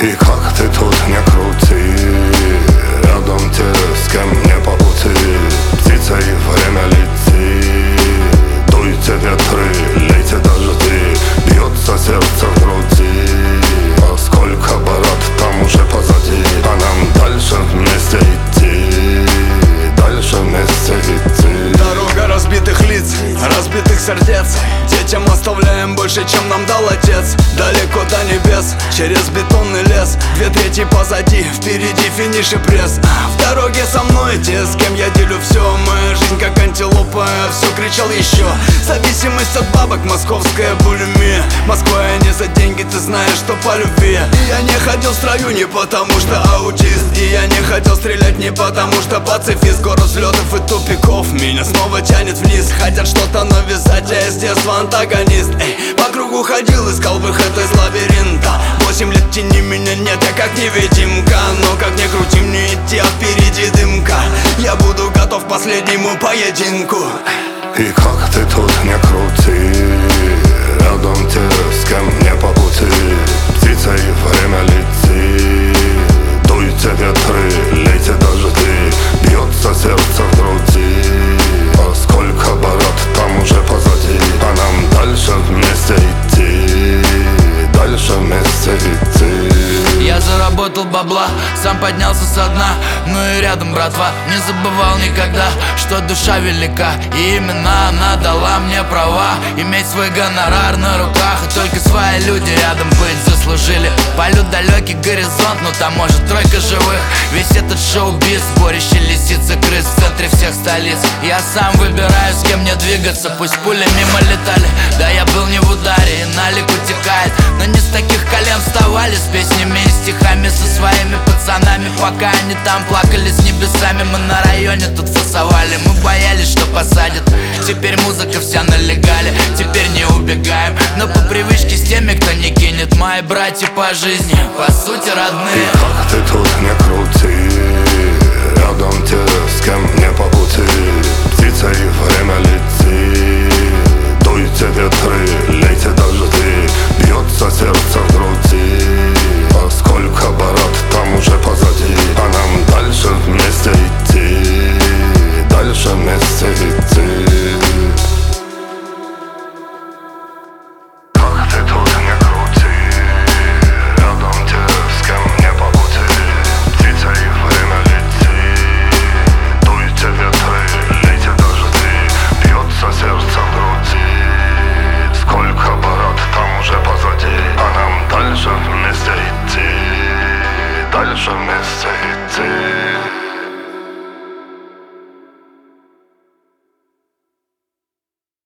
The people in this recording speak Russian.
И как ты тут не крути, рядом те, с кем мне по пути. Птицей время летит, дуйте ветры, лейте дожди. Бьется сердце в груди, а сколько бород там уже позади. А нам дальше вместе идти, дальше вместе идти. Дорога разбитых лиц, разбитых сердец. Детям оставляем больше, чем нам дал отец. Далеко до небес, через бетонный лес. 2/3 позади, впереди финиш и пресс. В дороге со мной те, с кем я делю все. Моя жизнь как антилопа, все кричал еще. Зависимость от бабок, московская булимия. Москва я не за деньги, ты знаешь, что по любви. И я не ходил в строю не потому что аутист. И я не хотел стрелять не потому что пацифист. Город взлетов и тупиков, меня снова тянет вниз. Хотят что-то навязать, а я с детства антагонист. По кругу ходил, искал выход из лабиринта. 8 лет тени меня нет, я как невидимка. Но как ни крути мне идти, а впереди дымка. Я буду готов к последнему поединку. И как ты тут не крути, рядом те, с кем мне по пути. Птицей время летит, дуйте ветры, лейте дожди. Бьется сердце в груди, а сколько бород там уже позади. А нам дальше вместе идти, дальше вместе идти. Я заработал бабла, сам поднялся со дна. Ну и рядом братва, не забывал никогда, что душа велика. И именно она дала мне права иметь свой гонорар на руках. И только свои люди рядом быть заслужили. Полет далекий горизонт, но там может тройка живых. Весь этот шоу-биз, сборище лисиц и крыс в центре всех столиц. Я сам выбираю, с кем мне двигаться. Пусть пули мимо летали, да я был не в ударе. И налик утекает, но не с таких колен вставали. С песнями и стихами, со своими пацанами. Пока они там плакали с небесами, мы на районе тут фасовали. Мы боялись, что посадят. Теперь музыка вся на легале. Теперь не убегаем, но по привычке с теми, кто не кинет. Мои братья по жизни, по сути родные. И как ты тут не крути, рядом те, с кем мне по пути. Птицей время летит, дуйте ветры, лейте дожди. Бьется сердце в груди, а сколько бород там уже позади. А нам дальше вместе идти, дальше вместе идти. Как ты тут не крути, рядом те, с кем мне по пути. Птицей время летит, дуйте ветры, лейте дожди. Бьется сердце в груди, сколько бород там уже позади. А нам дальше вместе идти, дальше вместе идти.